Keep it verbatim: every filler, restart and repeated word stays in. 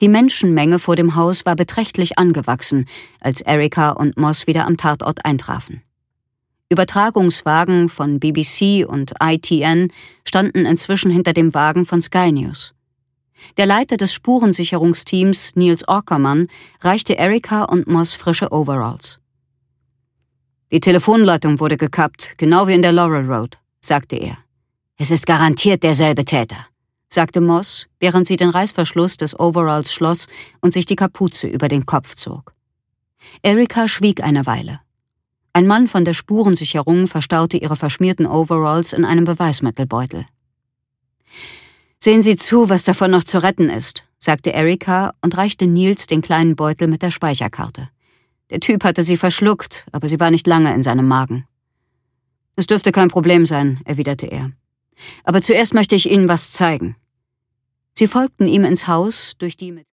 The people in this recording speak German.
Die Menschenmenge vor dem Haus war beträchtlich angewachsen, als Erica und Moss wieder am Tatort eintrafen. Übertragungswagen von B B C und I T N standen inzwischen hinter dem Wagen von Sky News. Der Leiter des Spurensicherungsteams, Niels Aukerman, reichte Erica und Moss frische Overalls. »Die Telefonleitung wurde gekappt, genau wie in der Laurel Road«, sagte er. »Es ist garantiert derselbe Täter«, sagte Moss, während sie den Reißverschluss des Overalls schloss und sich die Kapuze über den Kopf zog. Erica schwieg eine Weile. Ein Mann von der Spurensicherung verstaute ihre verschmierten Overalls in einem Beweismittelbeutel. »Sehen Sie zu, was davon noch zu retten ist«, sagte Erica und reichte Niels den kleinen Beutel mit der Speicherkarte. Der Typ hatte sie verschluckt, aber sie war nicht lange in seinem Magen. »Es dürfte kein Problem sein«, erwiderte er. »Aber zuerst möchte ich Ihnen was zeigen.« Sie folgten ihm ins Haus, durch die mit